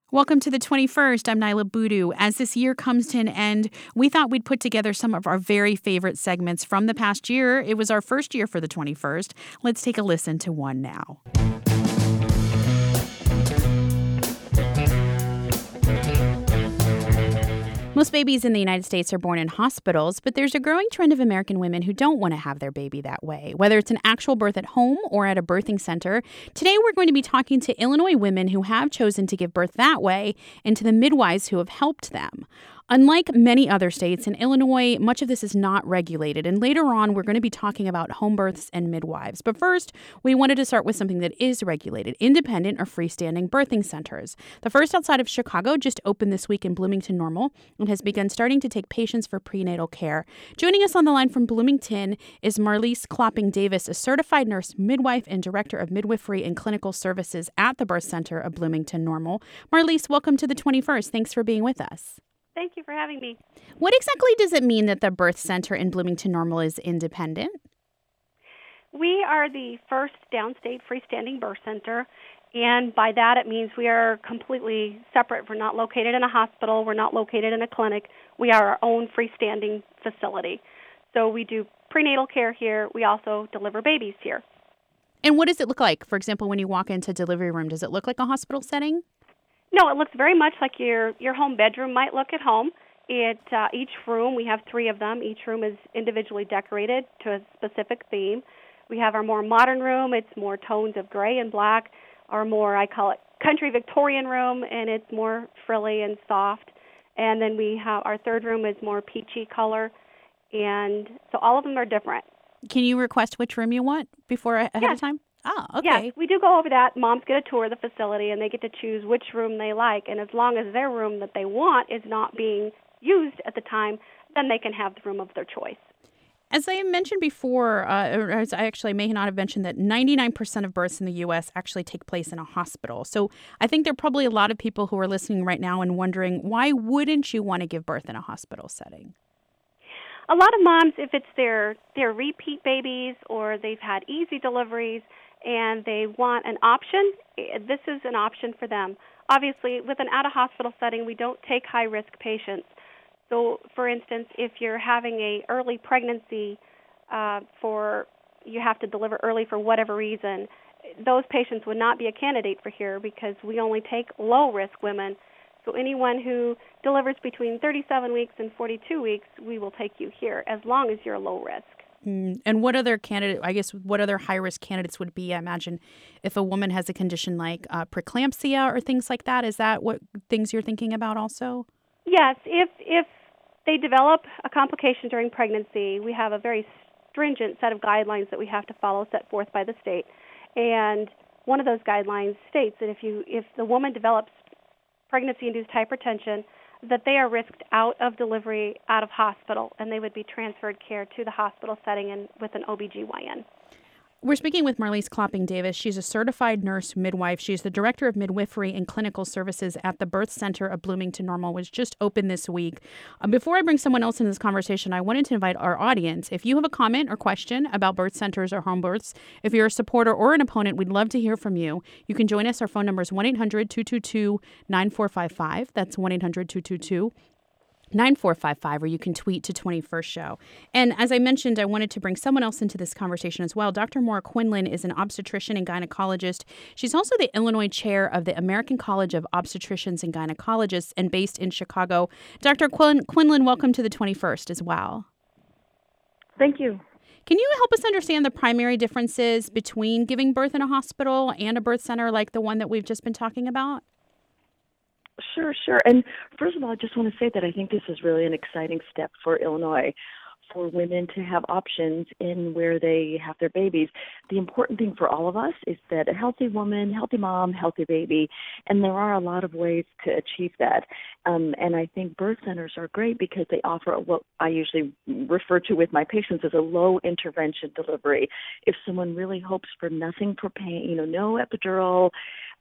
Welcome to the 21st. I'm Nyla Boodoo. As this year comes to an end, we thought we'd put together some of our very favorite segments from the past year. It was our first year for the 21st. Let's take a listen to one now. Most babies in the United States are born in hospitals, but there's a growing trend of American women who don't want to have their baby that way, whether it's an actual birth at home or at a birthing center. Today, we're going to be talking to Illinois women who have chosen to give birth that way and to the midwives who have helped them. Unlike many other states, in Illinois, much of this is not regulated, and later on, we're going to be talking about home births and midwives. But first, we wanted to start with something that is regulated, independent or freestanding birthing centers. The first outside of Chicago just opened this week in Bloomington Normal and has begun starting to take patients for prenatal care. Joining us on the line from Bloomington is Marlise Klopping Davis, a certified nurse midwife and director of midwifery and clinical services at the Birth Center of Bloomington Normal. Marlise, welcome to the 21st. Thanks for being with us. Thank you for having me. What exactly does it mean that the Birth Center in Bloomington Normal is independent? We are the first downstate freestanding birth center, and by that it means we are completely separate. We're not located in a hospital. We're not located in a clinic. We are our own freestanding facility. So we do prenatal care here. We also deliver babies here. And what does it look like? For example, when you walk into a delivery room, does it look like a hospital setting? No, it looks very much like your home bedroom might look at home. Each room, we have 3 of them. Each room is individually decorated to a specific theme. We have our more modern room. It's more tones of gray and black. Our more, I call it, country Victorian room, and it's more frilly and soft. And then we have our 3rd room is more peachy color. And so all of them are different. Can you request which room you want ahead of time? Oh, okay. Yes, we do go over that. Moms get a tour of the facility, and they get to choose which room they like. And as long as their room that they want is not being used at the time, then they can have the room of their choice. As I mentioned before, or as I actually may not have mentioned, that 99% of births in the U.S. actually take place in a hospital. So I think there are probably a lot of people who are listening right now and wondering, why wouldn't you want to give birth in a hospital setting? A lot of moms, if it's their repeat babies or they've had easy deliveries, and they want an option, this is an option for them. Obviously, with an out-of-hospital setting, we don't take high-risk patients. So, for instance, if you're having a early pregnancy you have to deliver early for whatever reason, those patients would not be a candidate for here because we only take low-risk women. So anyone who delivers between 37 weeks and 42 weeks, we will take you here as long as you're low risk. And what other high-risk candidates would be? I imagine if a woman has a condition like preeclampsia or things like that, is that what things you're thinking about also? Yes. If they develop a complication during pregnancy, we have a very stringent set of guidelines that we have to follow set forth by the state. And one of those guidelines states that if the woman develops pregnancy-induced hypertension, that they are risked out of delivery, out of hospital, and they would be transferred care to the hospital setting and with an OBGYN. We're speaking with Marlise Klopping Davis. She's a certified nurse midwife. She's the director of midwifery and clinical services at the Birth Center of Bloomington Normal, which just opened this week. Before I bring someone else into this conversation, I wanted to invite our audience. If you have a comment or question about birth centers or home births, if you're a supporter or an opponent, we'd love to hear from you. You can join us. Our phone number is 1-800-222-9455. That's 1-800-222-9455, or you can tweet to 21st Show. And as I mentioned, I wanted to bring someone else into this conversation as well. Dr. Maura Quinlan is an obstetrician and gynecologist. She's also the Illinois chair of the American College of Obstetricians and Gynecologists and based in Chicago. Dr. Quinlan, welcome to the 21st as well. Thank you. Can you help us understand the primary differences between giving birth in a hospital and a birth center like the one that we've just been talking about? Sure. And first of all, I just want to say that I think this is really an exciting step for Illinois, for women to have options in where they have their babies. The important thing for all of us is that a healthy woman, healthy mom, healthy baby, and there are a lot of ways to achieve that. And I think birth centers are great because they offer what I usually refer to with my patients as a low intervention delivery. If someone really hopes for nothing for pain, no epidural,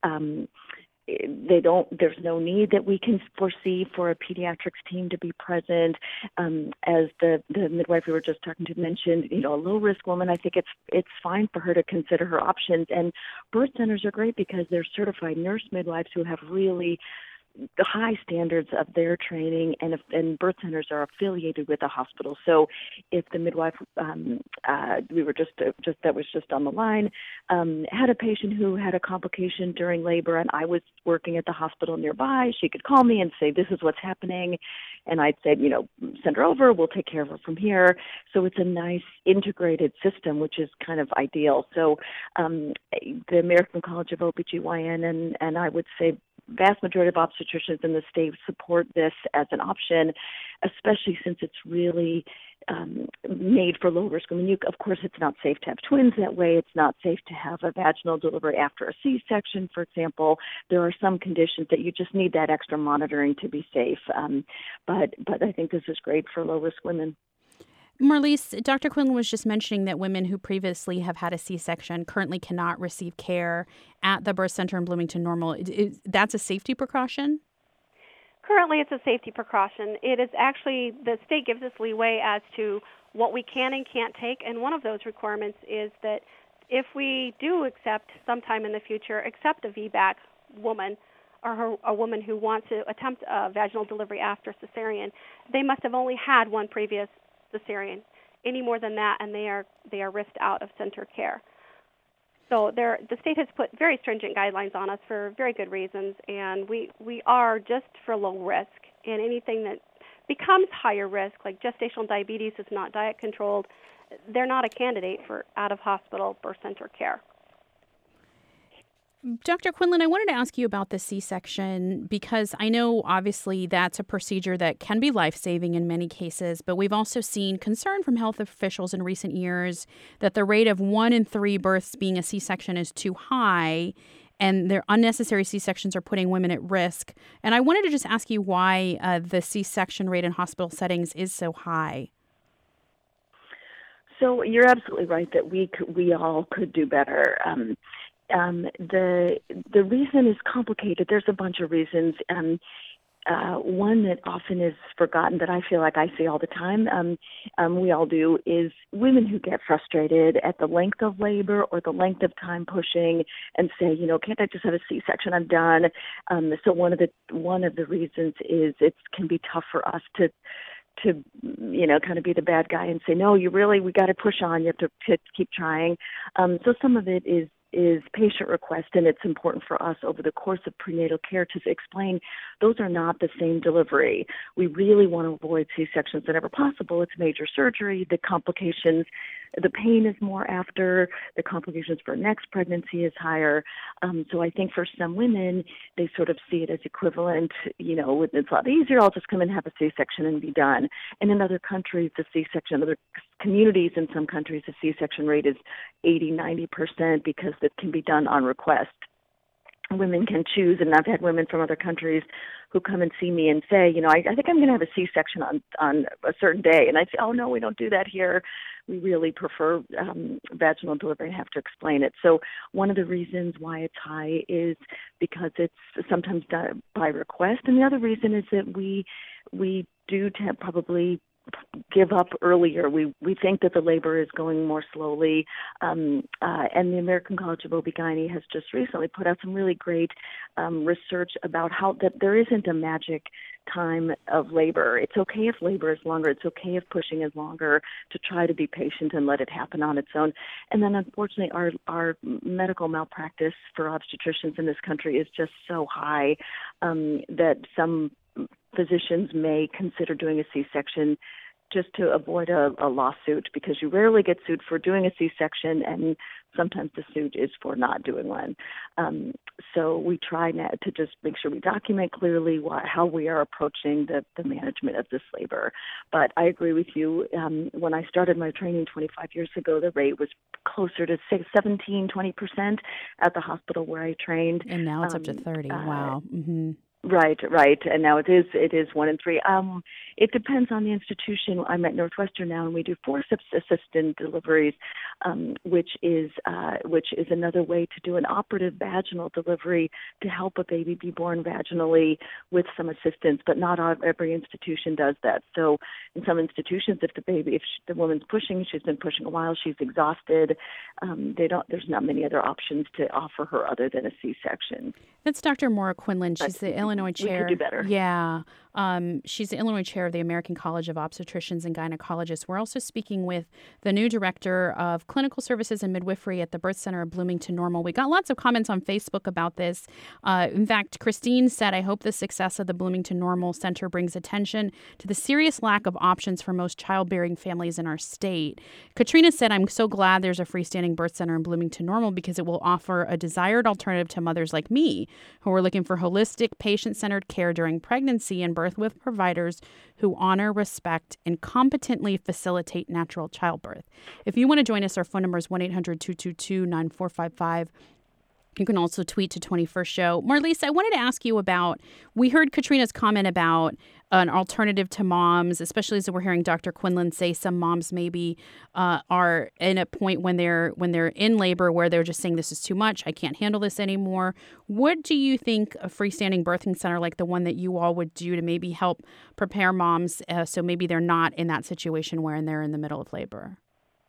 there's no need that we can foresee for a pediatrics team to be present. As the midwife we were just talking to mentioned, a low-risk woman, I think it's fine for her to consider her options. And birth centers are great because they're certified nurse midwives who have really the high standards of their training, and birth centers are affiliated with the hospital. So if the midwife we were just that was just on the line had a patient who had a complication during labor, and I was working at the hospital nearby, she could call me and say, this is what's happening, and I'd say, send her over, we'll take care of her from here. So it's a nice integrated system, which is kind of ideal. So the American College of OBGYN and I would say vast majority of obstetricians in the state support this as an option, especially since it's really made for low risk women. Of course, it's not safe to have twins that way. It's not safe to have a vaginal delivery after a C-section, for example. There are some conditions that you just need that extra monitoring to be safe. But I think this is great for low risk women. Marlise, Dr. Quinlan was just mentioning that women who previously have had a C-section currently cannot receive care at the birth center in Bloomington Normal. That's a safety precaution? Currently, it's a safety precaution. It is actually, the state gives us leeway as to what we can and can't take, and one of those requirements is that if we do accept sometime in the future, accept a VBAC woman or a woman who wants to attempt a vaginal delivery after cesarean, they must have only had one previous cesarean. Any more than that, and they are risked out of center care. So the state has put very stringent guidelines on us for very good reasons, and we are just for low risk. And anything that becomes higher risk, like gestational diabetes is not diet controlled, they're not a candidate for out-of-hospital birth center care. Dr. Quinlan, I wanted to ask you about the C-section because I know obviously that's a procedure that can be life-saving in many cases, but we've also seen concern from health officials in recent years that the rate of 1 in 3 births being a C-section is too high, and their unnecessary C-sections are putting women at risk. And I wanted to just ask you why the C-section rate in hospital settings is so high. So you're absolutely right that we all could do better. The reason is complicated. There's a bunch of reasons. One that often is forgotten that I feel like I see all the time, we all do, is women who get frustrated at the length of labor or the length of time pushing and say, can't I just have a C-section? I'm done. So one of the reasons is it can be tough for us to kind of be the bad guy and say, no, we got to push on. You have to keep trying. So some of it is patient request, and it's important for us over the course of prenatal care to explain those are not the same delivery. We really want to avoid C-sections whenever possible. It's major surgery. The complications, the pain is more after. The complications for next pregnancy is higher. So I think for some women, they sort of see it as equivalent, it's a lot easier. I'll just come and have a C-section and be done. And in other countries, other communities in some countries, the C-section rate is 80-90% because it can be done on request. Women can choose, and I've had women from other countries who come and see me and say, I think I'm going to have a C-section on a certain day. And I say, oh, no, we don't do that here. We really prefer vaginal delivery and have to explain it. So one of the reasons why it's high is because it's sometimes done by request. And the other reason is that we do probably give up earlier. We think that the labor is going more slowly, and the American College of OB/GYN has just recently put out some really great research about how that there isn't a magic time of labor. It's okay if labor is longer. It's okay if pushing is longer, to try to be patient and let it happen on its own. And then unfortunately our medical malpractice for obstetricians in this country is just so high that some physicians may consider doing a C-section just to avoid a lawsuit, because you rarely get sued for doing a C-section, and sometimes the suit is for not doing one. So we try now to just make sure we document clearly how we are approaching the management of this labor. But I agree with you. When I started my training 25 years ago, the rate was closer to 17-20% at the hospital where I trained. And now it's up to 30. Wow. Mm-hmm. Right. And now it is 1 in 3. It depends on the institution. I'm at Northwestern now, and we do forceps assisted deliveries, which is another way to do an operative vaginal delivery to help a baby be born vaginally with some assistance. But not every institution does that. So in some institutions, if the woman's pushing, she's been pushing a while, she's exhausted, there's not many other options to offer her other than a C-section. That's Dr. Maura Quinlan. She's the Illinois Illinois chair. We could do better. Yeah. She's the Illinois chair of the American College of Obstetricians and Gynecologists. We're also speaking with the new director of clinical services and midwifery at the Birth Center of Bloomington Normal. We got lots of comments on Facebook about this. In fact, Christine said, I hope the success of the Bloomington Normal Center brings attention to the serious lack of options for most childbearing families in our state. Katrina said, I'm so glad there's a freestanding birth center in Bloomington Normal because it will offer a desired alternative to mothers like me who are looking for holistic, patient-centered care during pregnancy and birth with providers who honor, respect, and competently facilitate natural childbirth. If you want to join us, our phone number is 1-800-222-9455. You can also tweet to 21st Show. Marlise, I wanted to ask you about, we heard Katrina's comment about an alternative to moms, especially as we're hearing Dr. Quinlan say some moms maybe are in a point when they're in labor where they're just saying this is too much, I can't handle this anymore. What do you think a freestanding birthing center like the one that you all would do to maybe help prepare moms so maybe they're not in that situation where they're in the middle of labor?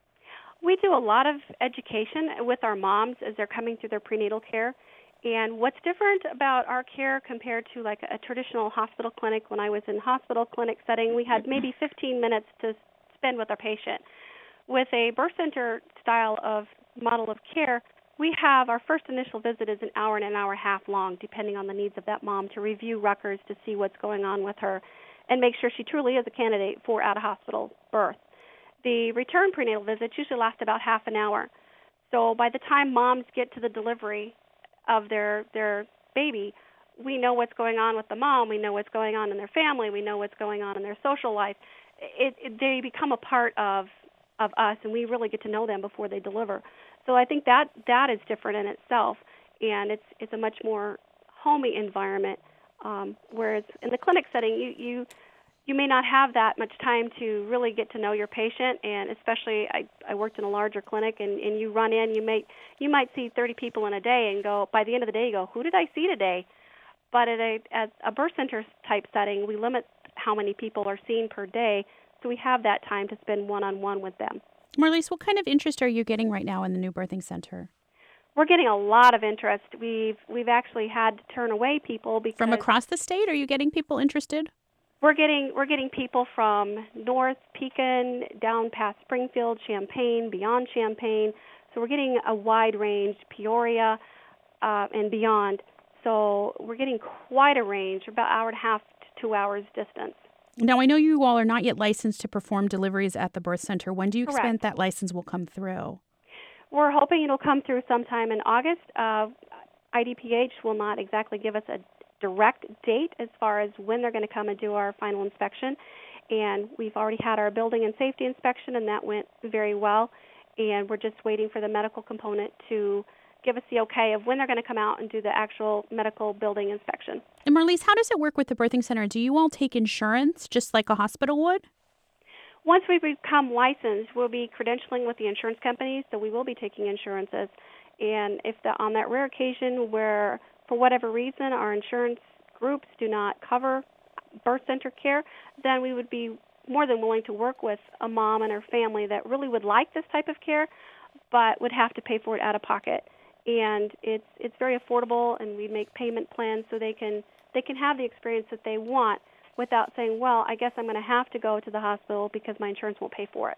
We do a lot of education with our moms as they're coming through their prenatal care. And what's different about our care compared to like a traditional hospital clinic, when I was in hospital clinic setting, we had maybe 15 minutes to spend with our patient. With a birth center style of model of care, we have our first initial visit is an hour and an hour and a half long, depending on the needs of that mom, to review records to see what's going on with her and make sure she truly is a candidate for out-of-hospital birth. The return prenatal visits usually last about half an hour. So by the time moms get to the delivery of their baby, we know what's going on with the mom, we know what's going on in their family, we know what's going on in their social life. They become a part of us, and we really get to know them before they deliver. So I think that is different in itself, and it's a much more homey environment, whereas in the clinic setting, you may not have that much time to really get to know your patient, and especially I worked in a larger clinic, and you run in, you might see 30 people in a day, and go by the end of the day you go, who did I see today? But at a birth center type setting, we limit how many people are seen per day, so we have that time to spend one-on-one with them. Marlise, what kind of interest are you getting right now in the new birthing center? We're getting a lot of interest. We've actually had to turn away people because from across the state. Are you getting people interested? We're getting people from North Pekin, down past Springfield, Champaign, beyond Champaign. So we're getting a wide range, Peoria, and beyond. So we're getting quite a range, about an hour and a half to 2 hours distance. Now, I know you all are not yet licensed to perform deliveries at the birth center. When do you Correct. expect that license will come through? We're hoping it'll come through sometime in August. IDPH will not exactly give us a direct date as far as when they're going to come and do our final inspection. And we've already had our building and safety inspection, and that went very well. And we're just waiting for the medical component to give us the okay of when they're going to come out and do the actual medical building inspection. And Marlise, how does it work with the birthing center? Do you all take insurance just like a hospital would? Once we become licensed, we'll be credentialing with the insurance companies, so we will be taking insurances. And if on that rare occasion where, for whatever reason, our insurance groups do not cover birth center care, then we would be more than willing to work with a mom and her family that really would like this type of care, but would have to pay for it out of pocket. And it's very affordable, and we make payment plans so they can have the experience that they want without saying, well, I guess I'm going to have to go to the hospital because my insurance won't pay for it.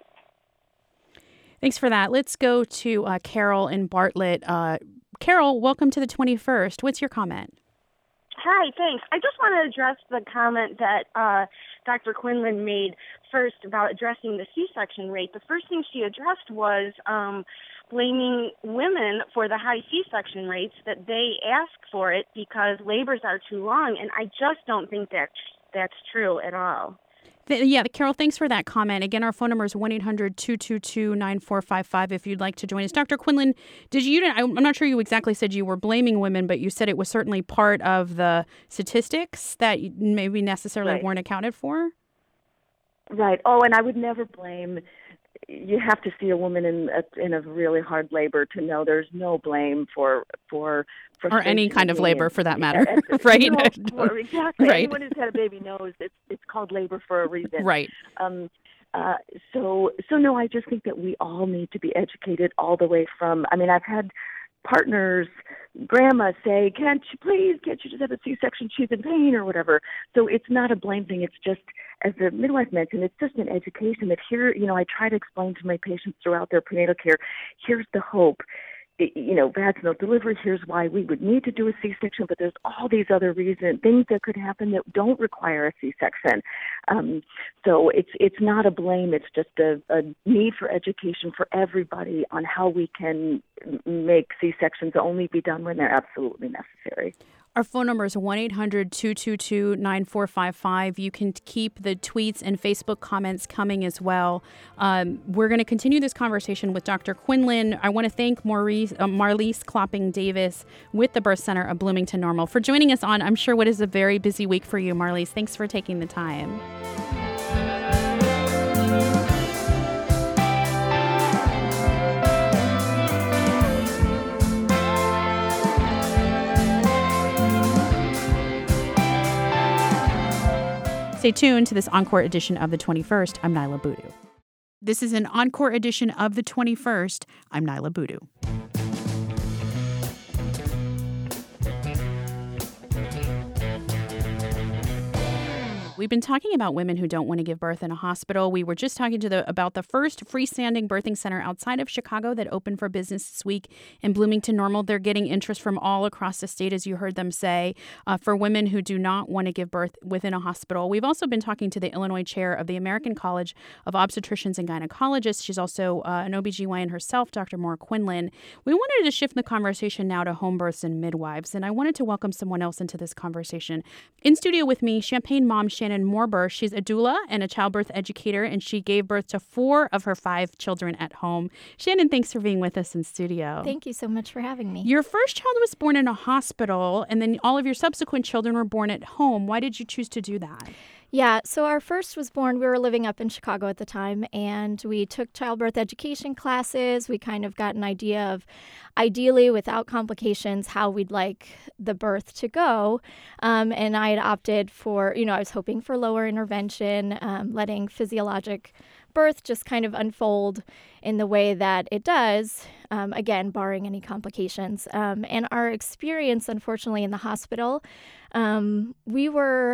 Thanks for that. Let's go to Carol in Bartlett. Carol, welcome to the 21st. What's your comment? Hi, thanks. I just want to address the comment that Dr. Quinlan made first about addressing the C-section rate. The first thing she addressed was blaming women for the high C-section rates, that they ask for it because labors are too long, and I just don't think that's true at all. Yeah, Carol, thanks for that comment. Again, our phone number is 1-800-222-9455 if you'd like to join us. Dr. Quinlan, I'm not sure you exactly said you were blaming women, but you said it was certainly part of the statistics that maybe necessarily weren't accounted for? Right. Oh, and I would never blame. You have to see a woman in a really hard labor to know there's no blame for or any kind of labor for that matter, right? Exactly. Right. Anyone who's had a baby knows it's called labor for a reason. Right. So no, I just think that we all need to be educated all the way from. I mean, I've had partner's grandma say, can't you just have a C-section? She's in pain or whatever. So it's not a blame thing. It's just, as the midwife mentioned, it's just an education that here, I try to explain to my patients throughout their prenatal care, here's the hope. Vaginal delivery, here's why we would need to do a C-section, but there's all these other things that could happen that don't require a C-section. So it's not a blame. It's just a need for education for everybody on how we can make C-sections only be done when they're absolutely necessary. Our phone number is 1-800-222-9455. You can keep the tweets and Facebook comments coming as well. We're going to continue this conversation with Dr. Quinlan. I want to thank Marlise Klopping-Davis with the Birth Center of Bloomington Normal for joining us on, I'm sure, what is a very busy week for you, Marlise. Thanks for taking the time. Stay tuned to this Encore edition of The 21st. I'm Nyla Boodoo. This is an Encore edition of The 21st. I'm Nyla Boodoo. We've been talking about women who don't want to give birth in a hospital. We were just talking about the first freestanding birthing center outside of Chicago that opened for business this week in Bloomington Normal. They're getting interest from all across the state, as you heard them say, for women who do not want to give birth within a hospital. We've also been talking to the Illinois chair of the American College of Obstetricians and Gynecologists. She's also an OBGYN herself, Dr. Maura Quinlan. We wanted to shift the conversation now to home births and midwives, and I wanted to welcome someone else into this conversation. In studio with me, Champaign mom Shannon Morber. She's a doula and a childbirth educator, and she gave birth to 4 of her 5 children at home. Shannon, thanks for being with us in studio. Thank you so much for having me. Your first child was born in a hospital, and then all of your subsequent children were born at home. Why did you choose to do that? Yeah, so our first was born, we were living up in Chicago at the time, and we took childbirth education classes. We kind of got an idea of, ideally, without complications, how we'd like the birth to go. And I had opted for, I was hoping for lower intervention, letting physiologic birth just kind of unfold in the way that it does, again, barring any complications. And our experience, unfortunately, in the hospital, we were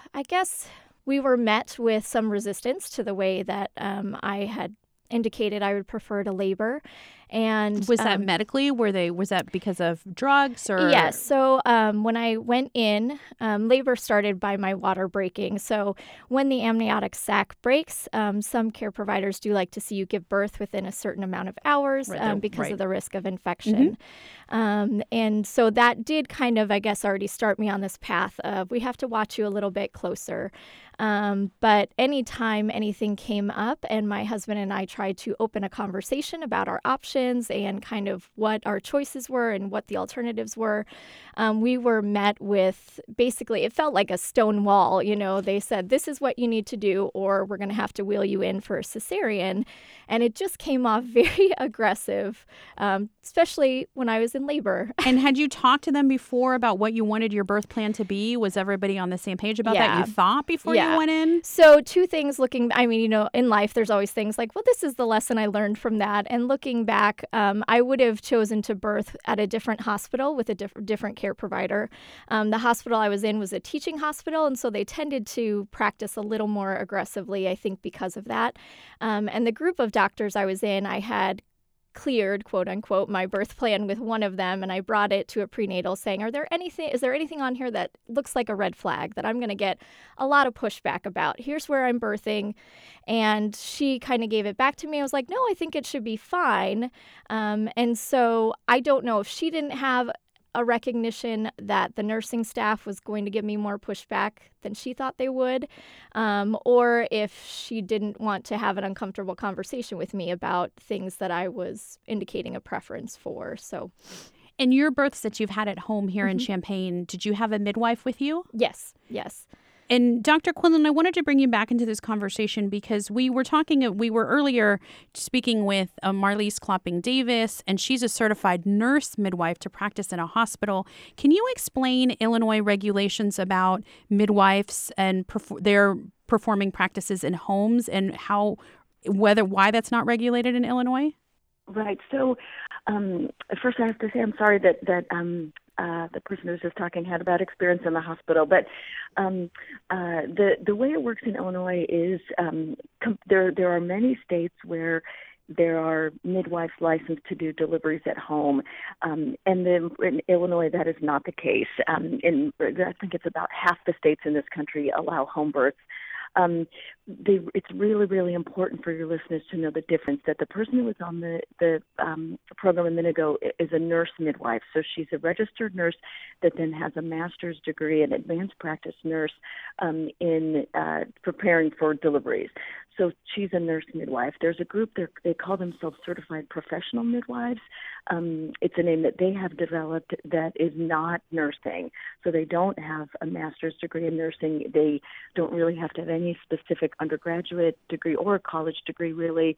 met with some resistance to the way that I had indicated I would prefer to labor. And was that medically? Was that because of drugs or? Yes. So when I went in, labor started by my water breaking. So when the amniotic sac breaks, some care providers do like to see you give birth within a certain amount of hours because of the risk of infection. Mm-hmm. And so that did kind of, I guess, already start me on this path of we have to watch you a little bit closer. But anytime anything came up and my husband and I tried to open a conversation about our options and kind of what our choices were and what the alternatives were, we were met with basically, it felt like a stone wall. They said, this is what you need to do, or we're going to have to wheel you in for a cesarean. And it just came off very aggressive, especially when I was in labor. And had you talked to them before about what you wanted your birth plan to be? Was everybody on the same page about that, you thought, before you went in? So 2 things in life, there's always things like, well, this is the lesson I learned from that. And looking back, I would have chosen to birth at a different hospital with a different care provider. The hospital I was in was a teaching hospital, and so they tended to practice a little more aggressively, I think, because of that. And the group of doctors I was in, I had cleared, quote unquote, my birth plan with one of them, and I brought it to a prenatal saying, is there anything on here that looks like a red flag that I'm going to get a lot of pushback about? Here's where I'm birthing. And she kind of gave it back to me. I was like, no, I think it should be fine. And so I don't know if she didn't have a recognition that the nursing staff was going to give me more pushback than she thought they would, or if she didn't want to have an uncomfortable conversation with me about things that I was indicating a preference for. So, in your births that you've had at home here in Champaign, did you have a midwife with you? Yes. And Dr. Quinlan, I wanted to bring you back into this conversation because we were earlier speaking with Marlise Klopping-Davis, and she's a certified nurse midwife to practice in a hospital. Can you explain Illinois regulations about midwives and their performing practices in homes and why that's not regulated in Illinois? Right. So First, I have to say I'm sorry that the person who was just talking had a bad experience in the hospital. But the way it works in Illinois is there are many states where there are midwives licensed to do deliveries at home, and then in Illinois that is not the case. I think it's about half the states in this country allow home births. It's really, really important for your listeners to know the difference, that the person who was on the program a minute ago is a nurse midwife. So she's a registered nurse that then has a master's degree, an advanced practice nurse in preparing for deliveries. So she's a nurse midwife. There's a group, they call themselves certified professional midwives. It's a name that they have developed that is not nursing. So they don't have a master's degree in nursing. They don't really have to have any specific undergraduate degree or college degree, really.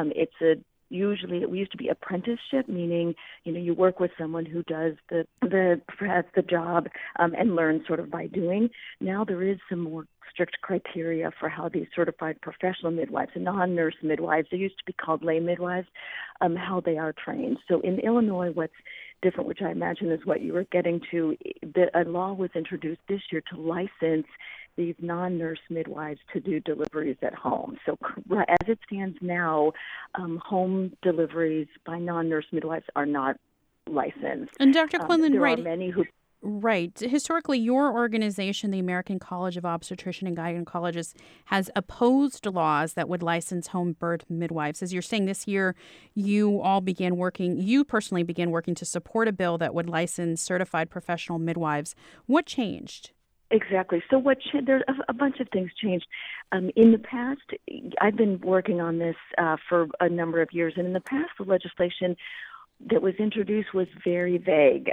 Usually it used to be apprenticeship, meaning, you work with someone who does perhaps the job and learn sort of by doing. Now there is some more strict criteria for how these certified professional midwives and non-nurse midwives, they used to be called lay midwives, how they are trained. So in Illinois, what's different, which I imagine is what you were getting to, a law was introduced this year to license these non-nurse midwives to do deliveries at home. So as it stands now, home deliveries by non-nurse midwives are not licensed. And Dr. Quinlan, there right. are many who... Right. Historically, your organization, the American College of Obstetrician and Gynecologists, has opposed laws that would license home birth midwives. As you're saying, this year, you personally began working to support a bill that would license certified professional midwives. What changed? Exactly. So there's a bunch of things changed. In the past, I've been working on this for a number of years, and in the past, the legislation that was introduced was very vague.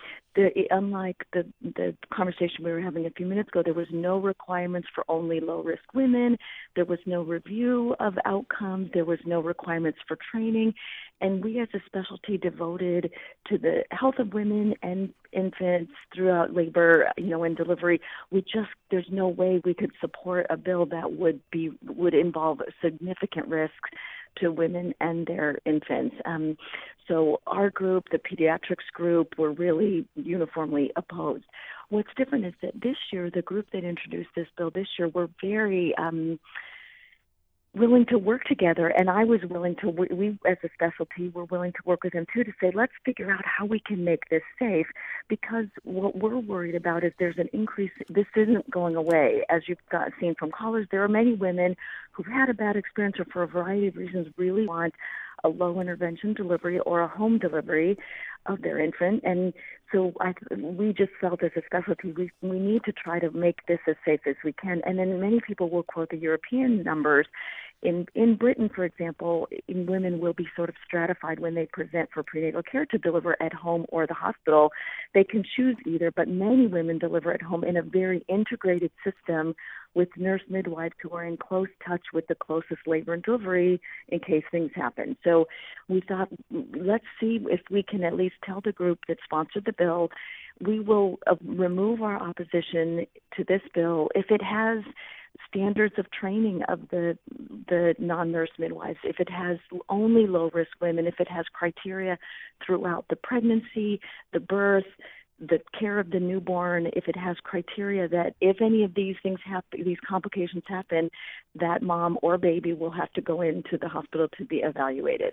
Unlike the conversation we were having a few minutes ago, there was no requirements for only low-risk women. There was no review of outcomes. There was no requirements for training. And we as a specialty devoted to the health of women and infants throughout labor, and delivery, there's no way we could support a bill that would involve significant risks to women and their infants. So our group, the pediatrics group, were really uniformly opposed. What's different is that this year, the group that introduced this bill this year were very willing to work together, and I was willing to, we as a specialty were willing to work with them too to say, let's figure out how we can make this safe, because what we're worried about is there's an increase. This isn't going away. As you've seen from callers, there are many women who've had a bad experience or for a variety of reasons really want a low intervention delivery or a home delivery of their infant. And so we just felt as a specialty, we need to try to make this as safe as we can. And then many people will quote the European numbers. In Britain, for example, women will be sort of stratified when they present for prenatal care to deliver at home or the hospital. They can choose either, but many women deliver at home in a very integrated system with nurse midwives who are in close touch with the closest labor and delivery in case things happen. So we thought, let's see if we can at least tell the group that sponsored the bill, we will remove our opposition to this bill if it has standards of training of the non-nurse midwives, if it has only low-risk women, if it has criteria throughout the pregnancy, the birth, the care of the newborn, if it has criteria that if any of these things happen, these complications happen, that mom or baby will have to go into the hospital to be evaluated.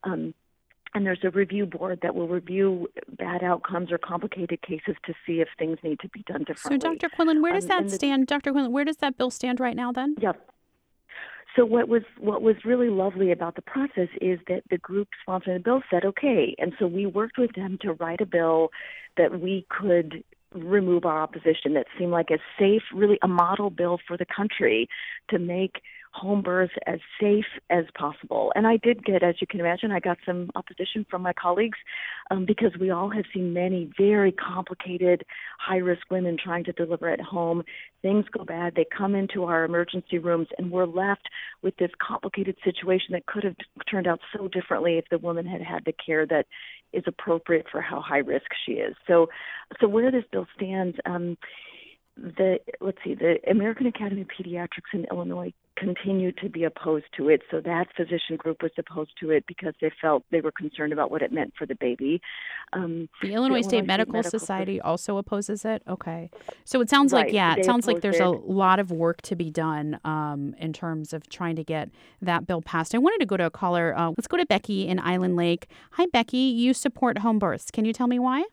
And there's a review board that will review bad outcomes or complicated cases to see if things need to be done differently. So, Dr. Quinlan, where does that stand? Dr. Quinlan, where does that bill stand right now then? Yep. So what was really lovely about the process is that the group sponsoring the bill said, okay. And so we worked with them to write a bill that we could remove our opposition, that seemed like a safe, really a model bill for the country to make home birth as safe as possible. And I did get, as you can imagine, I got some opposition from my colleagues because we all have seen many very complicated, high-risk women trying to deliver at home. Things go bad. They come into our emergency rooms, and we're left with this complicated situation that could have turned out so differently if the woman had had the care that is appropriate for how high risk she is. So where this bill stands, the American Academy of Pediatrics in Illinois continued to be opposed to it. So that physician group was opposed to it because they were concerned about what it meant for the baby. The Illinois State Medical Society also opposes it. Okay, so it sounds like there's a lot of work to be done in terms of trying to get that bill passed. I wanted to go to a caller. Let's go to Becky in Island Lake. Hi, Becky. You support home births. Can you tell me why?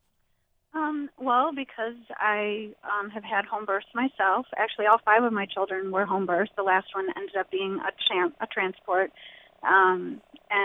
Well, because I have had home births myself. Actually, all 5 of my children were home births. The last one ended up being a transport. And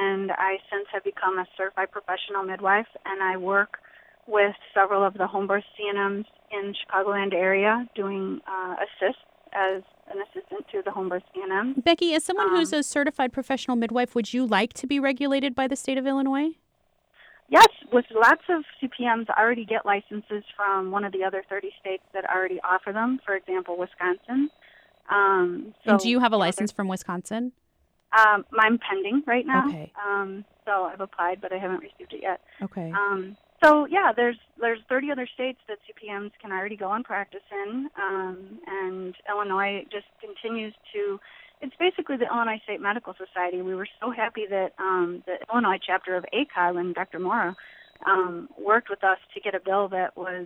I since have become a certified professional midwife, and I work with several of the home birth CNMs in Chicagoland area doing assist as an assistant to the home birth CNM. Becky, as someone who's a certified professional midwife, would you like to be regulated by the state of Illinois? Yes, with lots of CPMs already get licenses from one of the other 30 states that already offer them, for example, Wisconsin. And do you have a license from Wisconsin? I'm pending right now. Okay. So I've applied, but I haven't received it yet. Okay. So, yeah, there's 30 other states that CPMs can already go and practice in, and Illinois just continues to. It's basically the Illinois State Medical Society. We were so happy that the Illinois chapter of ACOG and Dr. Mora worked with us to get a bill that was,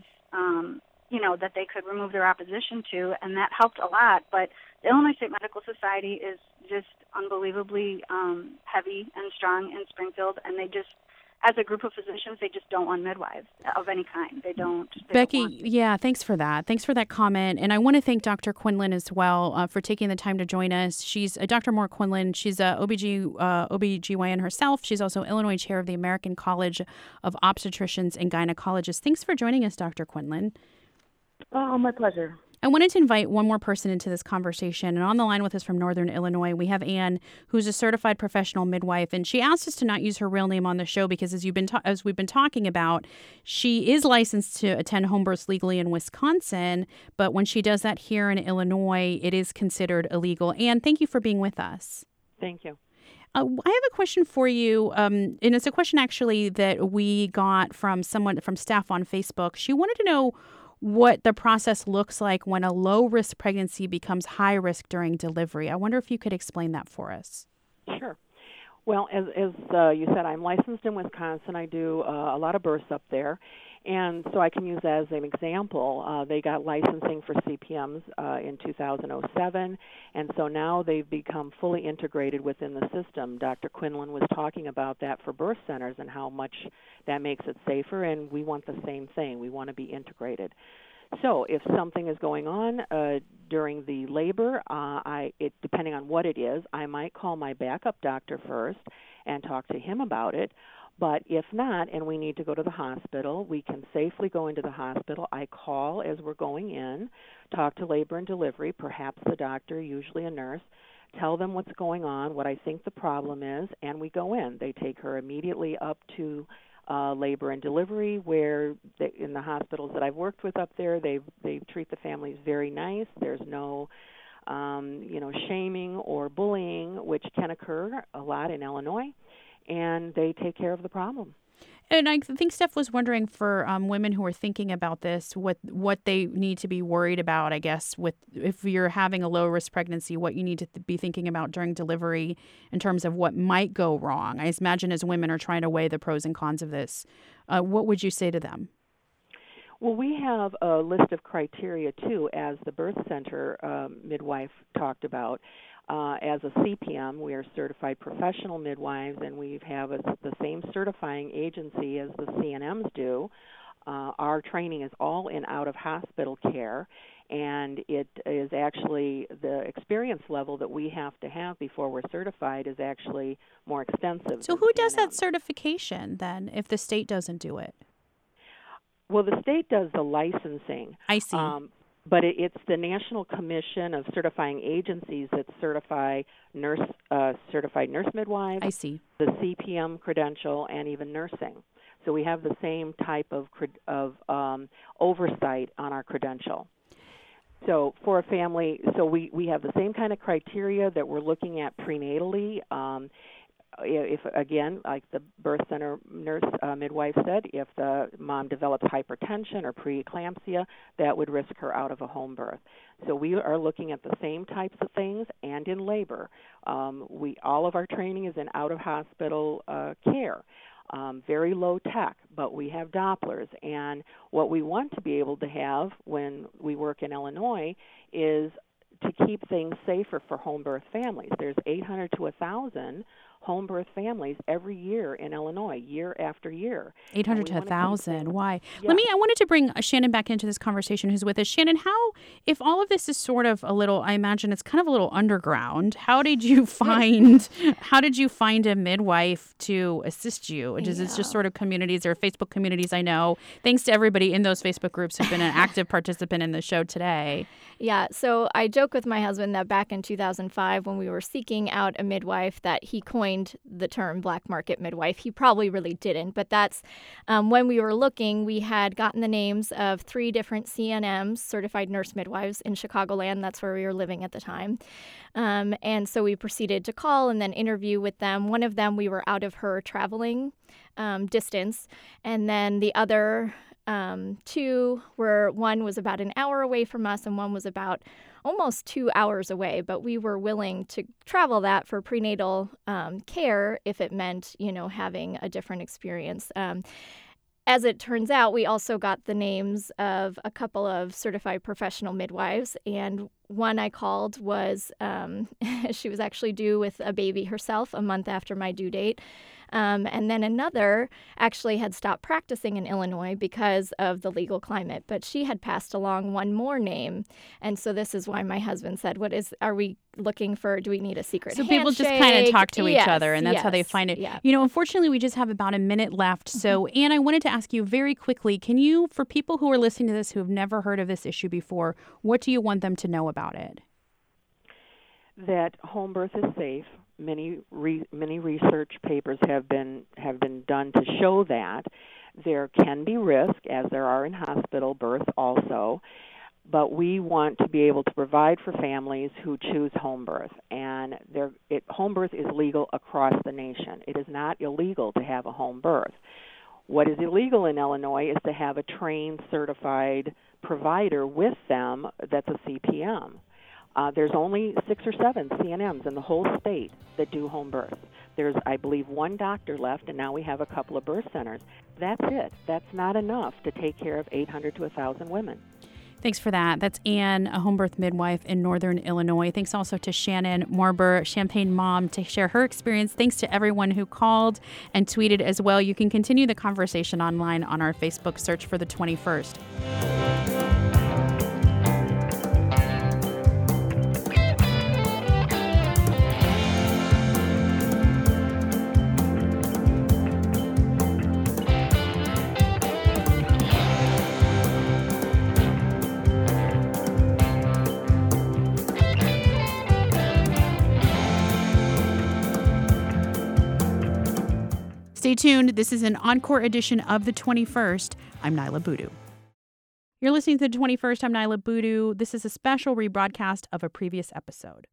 that they could remove their opposition to, and that helped a lot. But the Illinois State Medical Society is just unbelievably heavy and strong in Springfield, and they just, as a group of physicians, they just don't want midwives of any kind. They don't. Becky, thanks for that. Thanks for that comment. And I want to thank Dr. Quinlan as well for taking the time to join us. She's Dr. Maura Quinlan. She's a OBGYN herself. She's also Illinois chair of the American College of Obstetricians and Gynecologists. Thanks for joining us, Dr. Quinlan. Oh, my pleasure. I wanted to invite one more person into this conversation. And on the line with us from Northern Illinois, we have Ann, who's a certified professional midwife. And she asked us to not use her real name on the show because, as we've been talking about, she is licensed to attend home births legally in Wisconsin. But when she does that here in Illinois, it is considered illegal. Ann, thank you for being with us. Thank you. I have a question for you, and it's a question actually that we got from someone from staff on Facebook. She wanted to know what the process looks like when a low-risk pregnancy becomes high-risk during delivery. I wonder if you could explain that for us. Sure. Well, as you said, I'm licensed in Wisconsin. I do a lot of births up there, and so I can use that as an example. They got licensing for CPMs in 2007, and so now they've become fully integrated within the system. Dr. Quinlan was talking about that for birth centers and how much that makes it safer, and we want the same thing. We want to be integrated. So if something is going on during the labor, depending on what it is, I might call my backup doctor first and talk to him about it. But if not, and we need to go to the hospital, we can safely go into the hospital. I call as we're going in, talk to labor and delivery, perhaps the doctor, usually a nurse, tell them what's going on, what I think the problem is, and we go in. They take her immediately up to labor and delivery, where in the hospitals that I've worked with up there, they treat the families very nice. There's no shaming or bullying, which can occur a lot in Illinois, and they take care of the problem. And I think Steph was wondering for women who are thinking about this, what they need to be worried about, I guess, with if you're having a low-risk pregnancy, what you need to be thinking about during delivery in terms of what might go wrong. I imagine as women are trying to weigh the pros and cons of this, what would you say to them? Well, we have a list of criteria, too, as the birth center midwife talked about. As a CPM, we are certified professional midwives, and we have the same certifying agency as the CNMs do. Our training is all in out-of-hospital care, and it is actually the experience level that we have to have before we're certified is actually more extensive. So who does that certification, then, if the state doesn't do it? Well, the state does the licensing. I see. But it's the National Commission of Certifying Agencies that certify certified nurse midwives. I see. The CPM credential and even nursing. So we have the same type of oversight on our credential. So for a family, so we have the same kind of criteria that we're looking at prenatally. if again, like the birth center nurse midwife said, if the mom develops hypertension or preeclampsia, that would risk her out of a home birth. So we are looking at the same types of things, and in labor. All of our training is in out-of-hospital care. Very low tech, but we have Dopplers. And what we want to be able to have when we work in Illinois is to keep things safer for home birth families. There's 800 to 1,000 home birth families every year in Illinois, year after year. 800 to 1,000. Why? Yeah. I wanted to bring Shannon back into this conversation who's with us. Shannon, if all of this is sort of a little, I imagine it's kind of a little underground, how did you find a midwife to assist you? Is it just sort of communities or Facebook communities? I know. Thanks to everybody in those Facebook groups who've been an active participant in the show today. Yeah, so I joke with my husband that back in 2005 when we were seeking out a midwife that he coined the term black market midwife. He probably really didn't, but that's when we were looking, we had gotten the names of 3 different CNMs, certified nurse midwives in Chicagoland. That's where we were living at the time. And so we proceeded to call and then interview with them. One of them, we were out of her traveling distance. And then the other 2 were, one was about an hour away from us and one was about almost 2 hours away, but we were willing to travel that for prenatal care if it meant, having a different experience. As it turns out, we also got the names of a couple of certified professional midwives, and one I called was, she was actually due with a baby herself a month after my due date. And then another actually had stopped practicing in Illinois because of the legal climate, but she had passed along one more name. And so this is why my husband said, are we looking for, do we need a secret handshake? People just kind of talk to each other, and that's how they find it. Yeah. Unfortunately, we just have about a minute left. So, Anne, I wanted to ask you very quickly, can you, for people who are listening to this who have never heard of this issue before, what do you want them to know about it? That home birth is safe. Many research papers have been done to show that there can be risk, as there are in hospital birth also, but we want to be able to provide for families who choose home birth. And home birth is legal across the nation. It is not illegal to have a home birth. What is illegal in Illinois is to have a trained, certified provider with them that's a CPM. There's only 6 or 7 CNMs in the whole state that do home births. There's, I believe, 1 doctor left, and now we have a couple of birth centers. That's it. That's not enough to take care of 800 to 1,000 women. Thanks for that. That's Anne, a home birth midwife in Northern Illinois. Thanks also to Shannon Marber, Champaign mom, to share her experience. Thanks to everyone who called and tweeted as well. You can continue the conversation online on our Facebook. Search for The 21st. Stay tuned. This is an encore edition of The 21st. I'm Nyla Boodoo. You're listening to The 21st. I'm Nyla Boodoo. This is a special rebroadcast of a previous episode.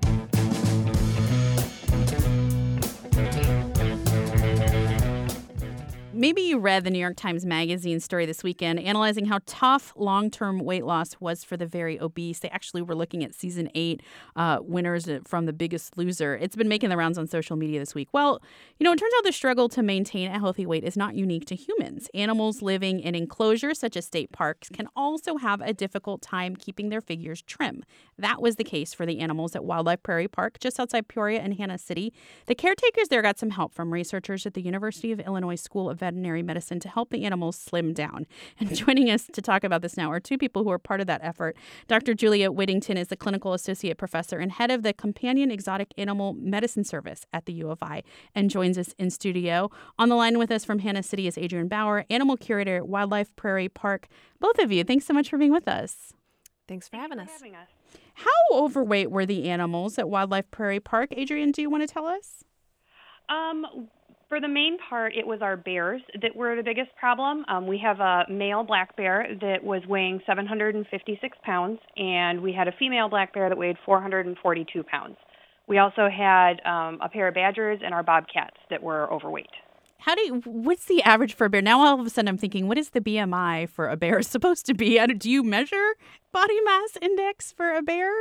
Maybe you read the New York Times Magazine story this weekend analyzing how tough long-term weight loss was for the very obese. They actually were looking at season 8 winners from The Biggest Loser. It's been making the rounds on social media this week. Well, it turns out the struggle to maintain a healthy weight is not unique to humans. Animals living in enclosures such as state parks can also have a difficult time keeping their figures trim. That was the case for the animals at Wildlife Prairie Park just outside Peoria and Hannah City. The caretakers there got some help from researchers at the University of Illinois School of Veterinary Medicine to help the animals slim down. And joining us to talk about this now are 2 people who are part of that effort. Dr. Julia Whittington is the clinical associate professor and head of the Companion Exotic Animal Medicine Service at the U of I and joins us in studio. On the line with us from Hannah City is Adrienne Bauer, animal curator at Wildlife Prairie Park. Both of you, thanks so much for being with us. Thanks for having us. How overweight were the animals at Wildlife Prairie Park? Adrienne, do you want to tell us? For the main part, it was our bears that were the biggest problem. We have a male black bear that was weighing 756 pounds, and we had a female black bear that weighed 442 pounds. We also had a pair of badgers and our bobcats that were overweight. What's the average for a bear? Now all of a sudden I'm thinking, what is the BMI for a bear supposed to be? Do you measure body mass index for a bear?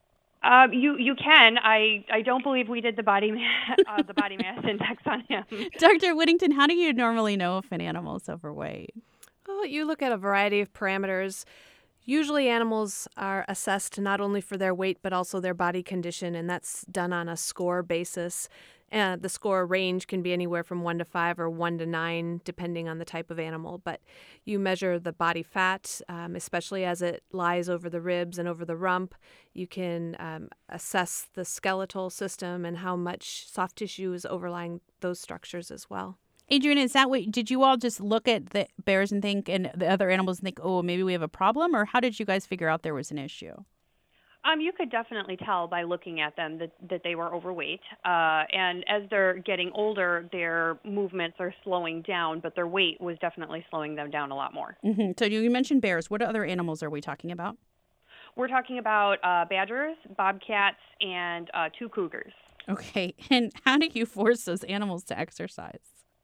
You can. I don't believe we did the body mass index on him. Dr. Whittington, how do you normally know if an animal is overweight? Well, you look at a variety of parameters. Usually animals are assessed not only for their weight but also their body condition, and that's done on a score basis. The score range can be anywhere from 1 to 5 or 1 to 9, depending on the type of animal. But you measure the body fat, especially as it lies over the ribs and over the rump. You can assess the skeletal system and how much soft tissue is overlying those structures as well. Adrian, is that what, did you all just look at the bears and the other animals and think, oh, maybe we have a problem? Or how did you guys figure out there was an issue? You could definitely tell by looking at them that they were overweight. And as they're getting older, their movements are slowing down, but their weight was definitely slowing them down a lot more. Mm-hmm. So you mentioned bears. What other animals are we talking about? We're talking about badgers, bobcats, and 2 cougars. Okay. And how do you force those animals to exercise?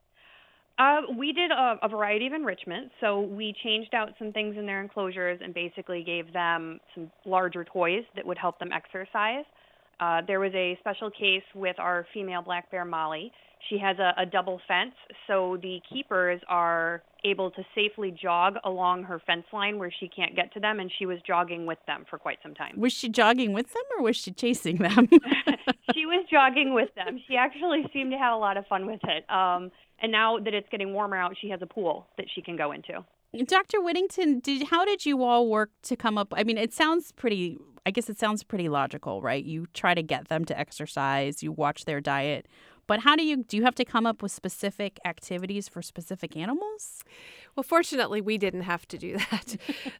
We did a variety of enrichment. So we changed out some things in their enclosures and basically gave them some larger toys that would help them exercise. There was a special case with our female black bear, Molly. She has a double fence, so the keepers are able to safely jog along her fence line where she can't get to them, and she was jogging with them for quite some time. Was she jogging with them or was she chasing them? She was jogging with them. She actually seemed to have a lot of fun with it. And now that it's getting warmer out, she has a pool that she can go into. Dr. Whittington, how did you all work to come up? I mean, it sounds pretty logical, right? You try to get them to exercise, you watch their diet. But how do you have to come up with specific activities for specific animals? Well, fortunately, we didn't have to do that.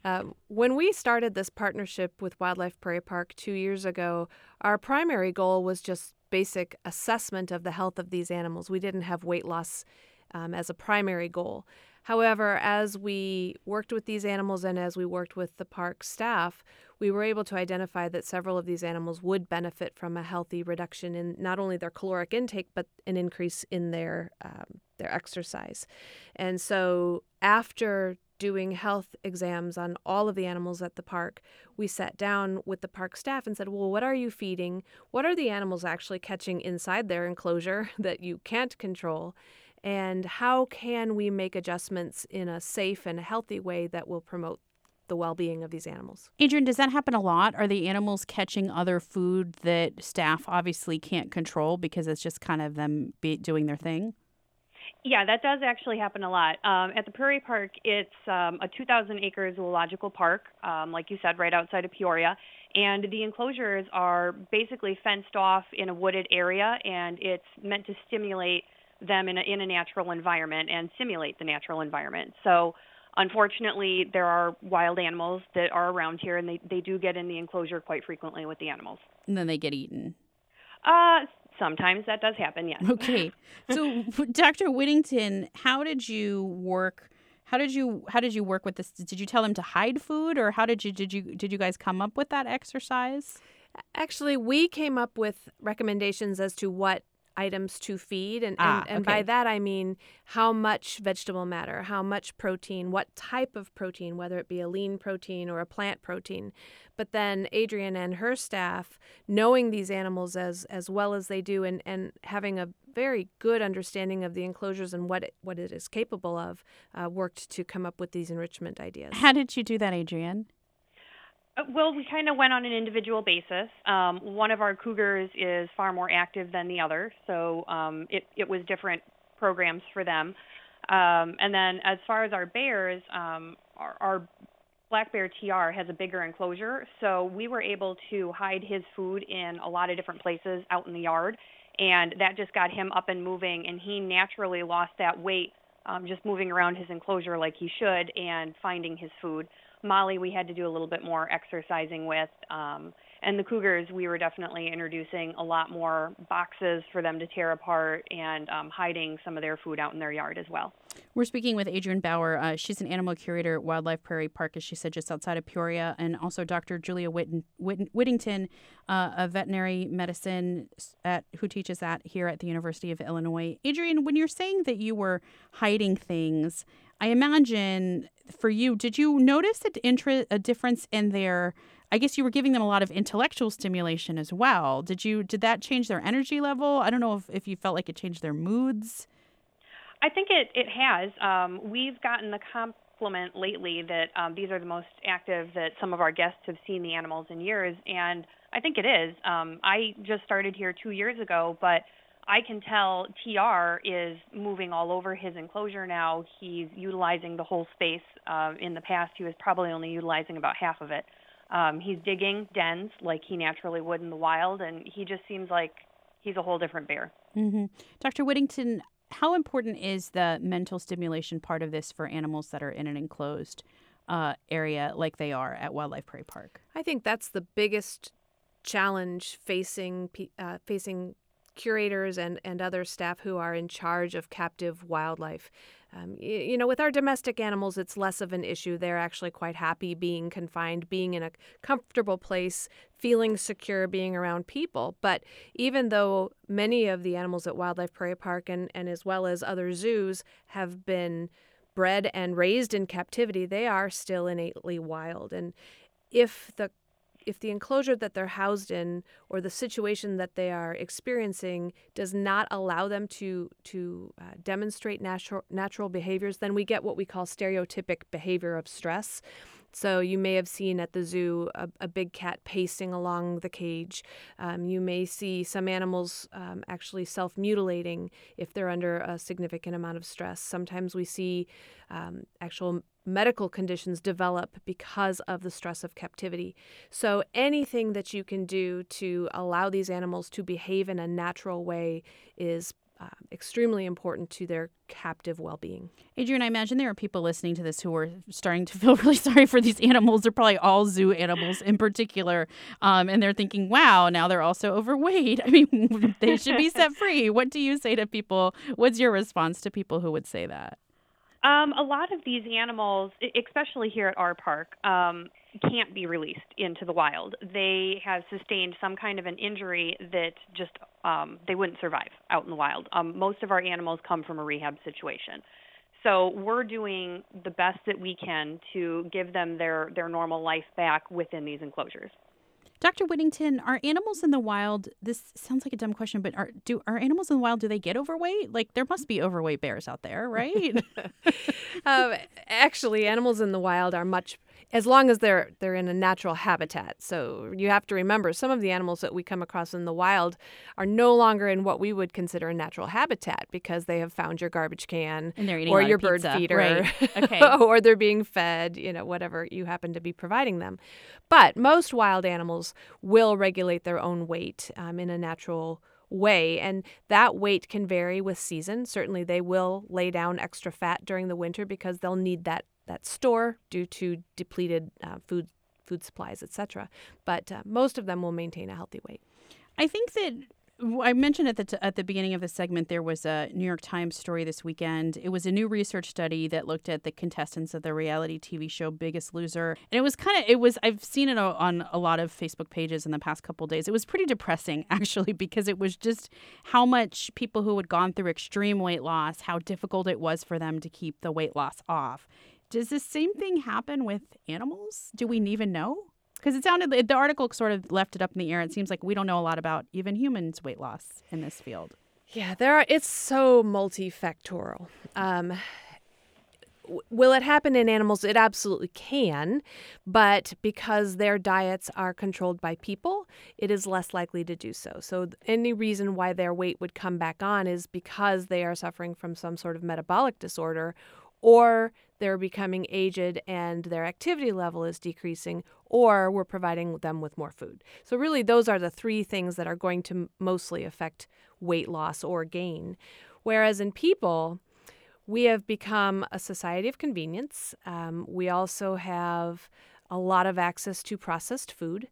When we started this partnership with Wildlife Prairie Park 2 years ago, our primary goal was just basic assessment of the health of these animals. We didn't have weight loss as a primary goal. However, as we worked with these animals and as we worked with the park staff, we were able to identify that several of these animals would benefit from a healthy reduction in not only their caloric intake, but an increase in their exercise. And so after doing health exams on all of the animals at the park, we sat down with the park staff and said, well, what are you feeding? What are the animals actually catching inside their enclosure that you can't control? And how can we make adjustments in a safe and healthy way that will promote the well-being of these animals? Adrian, does that happen a lot? Are the animals catching other food that staff obviously can't control because it's just kind of them doing their thing? Yeah, that does actually happen a lot. At the Prairie Park, it's a 2,000-acre zoological park, like you said, right outside of Peoria. And the enclosures are basically fenced off in a wooded area, and it's meant to stimulate them in a natural environment and simulate the natural environment. So unfortunately, there are wild animals that are around here, and they do get in the enclosure quite frequently with the animals. And then they get eaten. Sometimes that does happen, yes. Okay. So, Dr. Whittington, how did you work with this? Did you tell them to hide food, or how did you guys come up with that exercise? Actually, we came up with recommendations as to what items to feed, and okay. By that I mean how much vegetable matter, how much protein, what type of protein, whether it be a lean protein or a plant protein. But then Adrian and her staff, knowing these animals as well as they do, and having a very good understanding of the enclosures and what it is capable of, worked to come up with these enrichment ideas. How did you do that, Adrian? Well, we kind of went on an individual basis. One of our cougars is far more active than the other, so it was different programs for them. And then as far as our bears, our black bear TR has a bigger enclosure, so we were able to hide his food in a lot of different places out in the yard, and that just got him up and moving, and he naturally lost that weight just moving around his enclosure like he should and finding his food. Molly, we had to do a little bit more exercising with. And the cougars, we were definitely introducing a lot more boxes for them to tear apart and hiding some of their food out in their yard as well. We're speaking with Adrienne Bauer. She's an animal curator at Wildlife Prairie Park, as she said, just outside of Peoria, and also Dr. Julia Whittington, a veterinary medicine who teaches that here at the University of Illinois. Adrienne, when you're saying that you were hiding things, I imagine for you, did you notice a difference in their? I guess you were giving them a lot of intellectual stimulation as well. Did that change their energy level? I don't know if you felt like it changed their moods. I think it has. We've gotten the compliment lately that these are the most active that some of our guests have seen the animals in years, and I think it is. I just started here 2 years ago, but I can tell TR is moving all over his enclosure now. He's utilizing the whole space. In the past, he was probably only utilizing about half of it. He's digging dens like he naturally would in the wild, and he just seems like he's a whole different bear. Mm-hmm. Dr. Whittington, how important is the mental stimulation part of this for animals that are in an enclosed area like they are at Wildlife Prairie Park? I think that's the biggest challenge facing curators and other staff who are in charge of captive wildlife. With our domestic animals, it's less of an issue. They're actually quite happy being confined, being in a comfortable place, feeling secure, being around people. But even though many of the animals at Wildlife Prairie Park and as well as other zoos have been bred and raised in captivity, they are still innately wild. And if the enclosure that they're housed in or the situation that they are experiencing does not allow them to demonstrate natural behaviors, then we get what we call stereotypic behavior of stress. So you may have seen at the zoo a big cat pacing along the cage. You may see some animals actually self-mutilating if they're under a significant amount of stress. Sometimes we see actual medical conditions develop because of the stress of captivity. So anything that you can do to allow these animals to behave in a natural way is extremely important to their captive well-being. Adrienne, I imagine there are people listening to this who are starting to feel really sorry for these animals. They're probably all zoo animals in particular. And they're thinking, wow, now they're also overweight. I mean, they should be set free. What do you say to people? What's your response to people who would say that? A lot of these animals, especially here at our park, can't be released into the wild. They have sustained some kind of an injury that just they wouldn't survive out in the wild. Most of our animals come from a rehab situation. So we're doing the best that we can to give them their normal life back within these enclosures. Dr. Whittington, are animals in the wild, this sounds like a dumb question, but are animals in the wild, do they get overweight? Like, there must be overweight bears out there, right? Actually, animals in the wild are much, as long as they're in a natural habitat. So you have to remember, some of the animals that we come across in the wild are no longer in what we would consider a natural habitat because they have found your garbage can and they're eating or a lot your of bird pizza. feeder, right. Okay. or they're being fed, whatever you happen to be providing them. But most wild animals will regulate their own weight in a natural way, and that weight can vary with season. Certainly they will lay down extra fat during the winter because they'll need that store due to depleted food supplies, etc. But most of them will maintain a healthy weight. I think that I mentioned at the beginning of the segment there was a New York Times story this weekend. It was a new research study that looked at the contestants of the reality TV show Biggest Loser. And I've seen it on a lot of Facebook pages in the past couple of days. It was pretty depressing, actually, because it was just how much people who had gone through extreme weight loss, how difficult it was for them to keep the weight loss off. Does the same thing happen with animals? Do we even know? Because the article sort of left it up in the air. It seems like we don't know a lot about even humans' weight loss in this field. Yeah, it's so multifactorial. Will it happen in animals? It absolutely can, but because their diets are controlled by people, it is less likely to do so. So any reason why their weight would come back on is because they are suffering from some sort of metabolic disorder, or they're becoming aged and their activity level is decreasing, or we're providing them with more food. So really, those are the three things that are going to mostly affect weight loss or gain. Whereas in people, We have become a society of convenience. We also have a lot of access to processed food,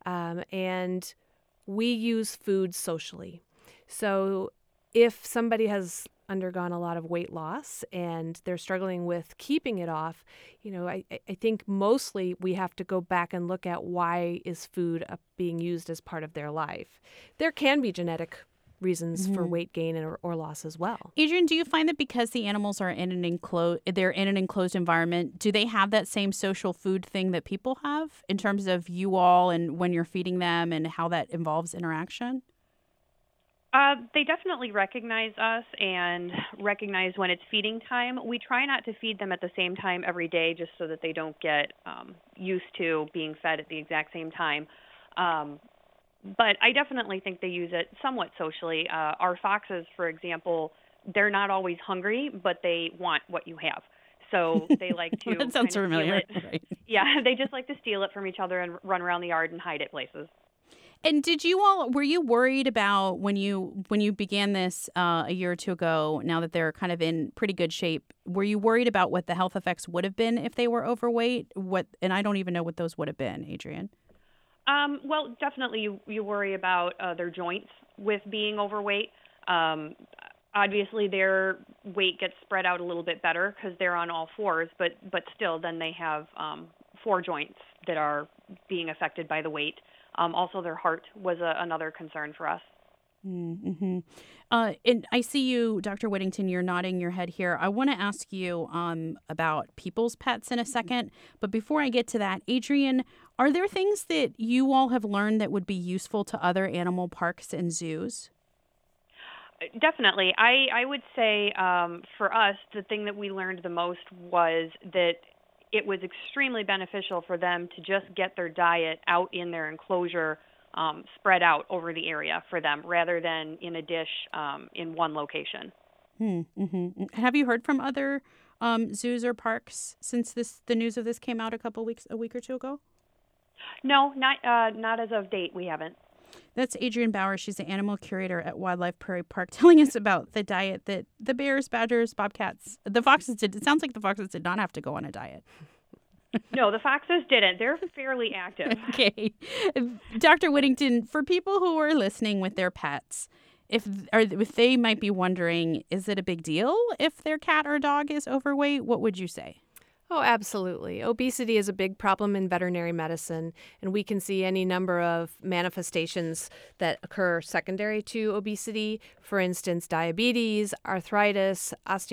and we use food socially. So if somebody has undergone a lot of weight loss and they're struggling with keeping it off, I think mostly we have to go back and look at why is food being used as part of their life. There can be genetic reasons for weight gain or loss as well. Adrienne, do you find that because the animals are in an enclosed environment, do they have that same social food thing that people have in terms of you all and when you're feeding them and how that involves interaction? They definitely recognize us and recognize when it's feeding time. We try not to feed them at the same time every day just so that they don't get used to being fed at the exact same time. But I definitely think they use it somewhat socially. Our foxes, for example, they're not always hungry, but they want what you have. So they like to that sounds familiar. Right. Yeah, they just like to steal it from each other and run around the yard and hide it places. And were you worried about when you began this a year or two ago, now that they're kind of in pretty good shape, were you worried about what the health effects would have been if they were overweight? And I don't even know what those would have been, Adrienne. Well, definitely you worry about their joints with being overweight. Obviously, their weight gets spread out a little bit better because they're on all fours, but still then they have four joints that are being affected by the weight. Also, their heart was another concern for us. Mm-hmm. And I see you, Dr. Whittington, you're nodding your head here. I want to ask you about people's pets in a second. But before I get to that, Adrienne, are there things that you all have learned that would be useful to other animal parks and zoos? Definitely. I would say for us, the thing that we learned the most was that it was extremely beneficial for them to just get their diet out in their enclosure, spread out over the area for them rather than in a dish in one location. Mm-hmm. Have you heard from other zoos or parks since the news of this came out a week or two ago? No, not as of date. We haven't. That's Adrienne Bauer. She's the animal curator at Wildlife Prairie Park, telling us about the diet that the bears, badgers, bobcats, the foxes did. It sounds like the foxes did not have to go on a diet. No, the foxes didn't. They're fairly active. Okay. Dr. Whittington, for people who are listening with their pets, if they might be wondering, is it a big deal if their cat or dog is overweight? What would you say? Oh, absolutely. Obesity is a big problem in veterinary medicine, and we can see any number of manifestations that occur secondary to obesity. For instance, diabetes, arthritis,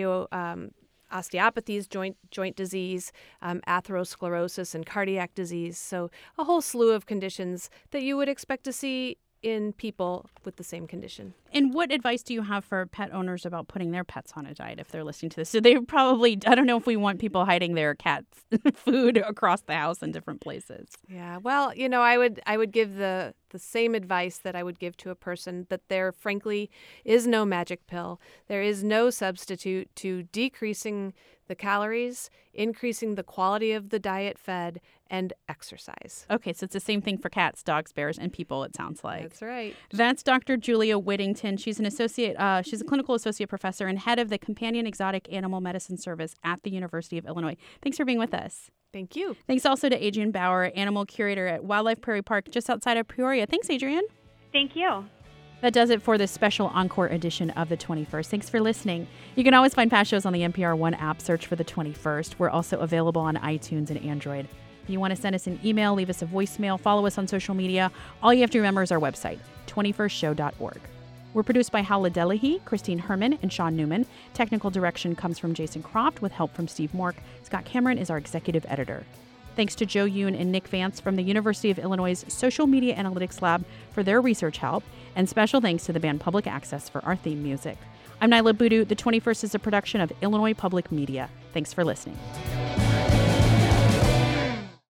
osteopathies, joint disease, atherosclerosis, and cardiac disease. So a whole slew of conditions that you would expect to see in people with the same condition. And what advice do you have for pet owners about putting their pets on a diet if they're listening to this? So they probably, I don't know if we want people hiding their cats' food across the house in different places. Yeah, well, I would give the same advice that I would give to a person, that there frankly is no magic pill. There is no substitute to decreasing the calories, increasing the quality of the diet fed, and exercise. Okay, so it's the same thing for cats, dogs, bears, and people, it sounds like. That's right. That's Dr. Julia Whittington. She's she's a clinical associate professor and head of the Companion Exotic Animal Medicine Service at the University of Illinois. Thanks for being with us. Thank you. Thanks also to Adrienne Bauer, animal curator at Wildlife Prairie Park just outside of Peoria. Thanks, Adrienne. Thank you. That does it for this special encore edition of The 21st. Thanks for listening. You can always find past shows on the NPR One app. Search for The 21st. We're also available on iTunes and Android. If you want to send us an email, leave us a voicemail, follow us on social media, all you have to remember is our website, 21stshow.org. We're produced by Howla Delahy, Christine Herman, and Sean Newman. Technical direction comes from Jason Croft with help from Steve Mork. Scott Cameron is our executive editor. Thanks to Joe Yoon and Nick Vance from the University of Illinois' Social Media Analytics Lab for their research help, and special thanks to the band Public Access for our theme music. I'm Nyla Boodoo. The 21st is a production of Illinois Public Media. Thanks for listening.